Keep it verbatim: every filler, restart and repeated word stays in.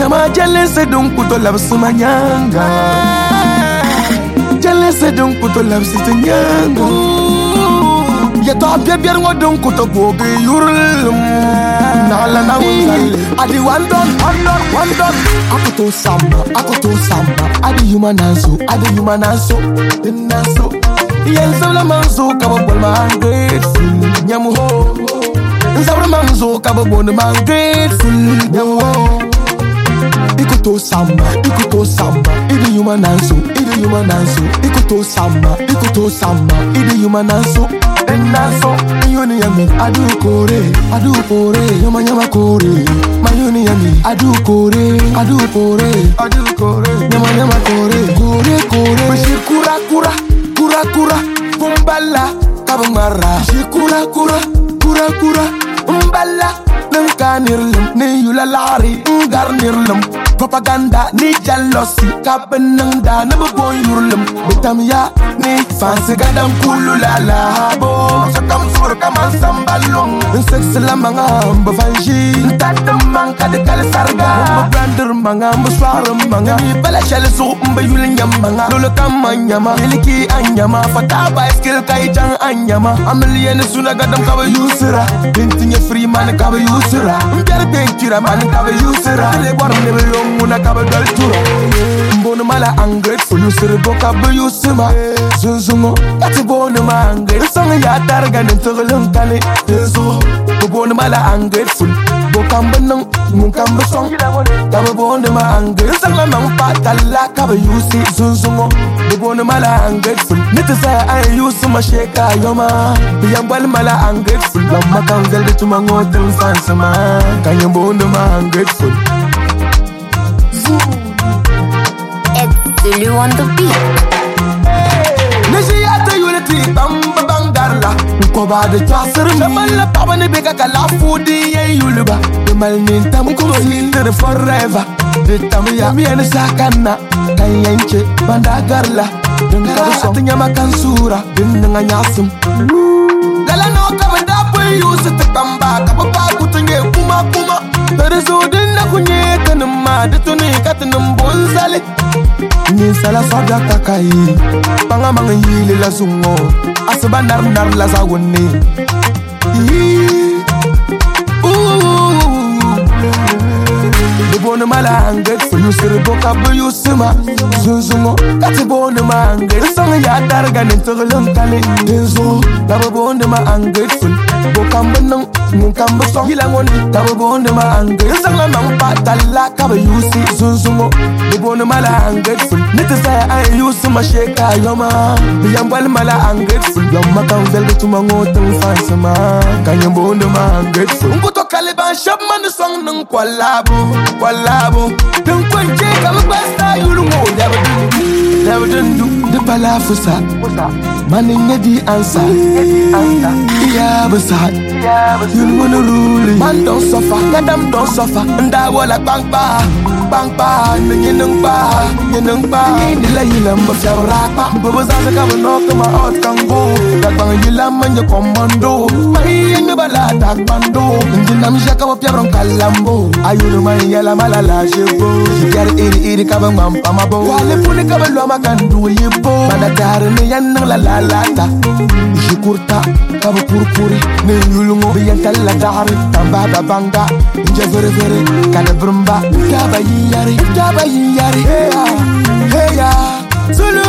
Nyama jealous don't put a love sumanyanga. Jealous don't put a love sitanyanga. Ya top ya biar ngodong kuto bobe yurlum. Nala na unzal. Adi one done, one done, one done. Aku to samba, aku to samba. Adi human anso, adi human anso. Inaso. Yensa la manzo kaba bol mangrateful. Nyamu ho. Zabra manzo kaba bol mangrateful. Nyamu ho. Ikuto samba, ikuto samba. Idi human anso, idi human anso. Ikuto samba, ikuto samba. Idi human anso. Enaso, mayuni yami, adu kore, adu kore, yama yama kore. Mayuni yami, adu kore, adu kore, adu kore, yama yama kore, kore kore. Bashir kura kura, kura kura, bumbala, kabangmara. Bashir kura kura, kura kura, bumbala. Nangkanirlum, ni yula lari, ngarnirlum. Propaganda ni jealousy, kabenang da na bubon yurlum. Betam ya ni fancy gadam kulu lalabo. Sakam sur kaman sambalong. Sex la mga mbavanji. Tatam mang kadekal sarga. Brander mga muswar mga. Ni bala shell so mbayul nyamanga. Lolo kama nyama, miliki anyama. Fataba skill kai jang anyama. Amelian suna gadam kabe yusra. Bintinya free man kabe yusra. Mbere benkira man kabe yusra. Le borom le Muna kaba dal tura Mbono mala ungrateful Yusere boka bu yusima Zunzungo Kati bono ma ungrateful Sanga ya targa Nintogolong kane Tezo Bono mala ungrateful Boka mbanang Munga mbasong Kaba bono ma ungrateful Sanga mang patala Kaba yusi Zunzungo Bono mala ungrateful Nitasa ay yusima sheka yoma Biyambal mala ungrateful Lama kangal Bitu mangotel fansama Kanyang bono ma ungrateful It's Zulu on the beat. Nishiyata unity, bamba bangarla. Nkoba de chasser, namala papa ne beka kala foodi ye yuluba. The malmin tamu kumo forever. The tamu mi ene sakana, kayenche bandagarla. Dunga soti nyama kansura, dunga nyasum. Lala no kabanda po yusu te bamba, kababa kutunye kuma kuma. Tereso dinna kunye kanuma, detuni katanum bonzale. Ni sala sabja takai, panga manga yile la zungo, asaba nar nar la zawone. Bono mala ungrateful, yusere boka bu yusima Zunzungo, kati bono ma ungrateful Sanga ya targa nintogolong kane Enzo, kaba bono ma ungrateful Boka mbanang, munga mbasong Hilangoni, kaba bono ma ungrateful Sanga mang patala, kaba yusi Zunzungo, bono mala ungrateful Nitasa ay yusima sheka yoma Biyambal mala ungrateful Yoma kanzel bitu mangoteng fansama Kanyang bono ma ungrateful Unguto kaliban shop man song nang kwalabo Kwalabo, don't quite check out basta you know never do, never do the palafusa. Manning the answer, yeah, beside, you wanna rule. Man don't suffer, Madam don't suffer, and I will like bang ba, bang ba, and you ba, you ba, the lay lumber of your rapa, but was as a cover knock to my heart can go. That bang you lamb and your commando, my in the balata bando, and then I'm shaka up your uncle Lambo. I you know my yellow malala, she get it, it, cover mum, Pamabo. While the punic of a loma can do you bo, Manatarani and la la lata. Shikurta, Kaba Purpuri, Nulungo, Yantala Dari, Tambaba Banga, Javere, Kanabrumba, Kaba Yari, Kaba Yari, hey, hey, Zulu.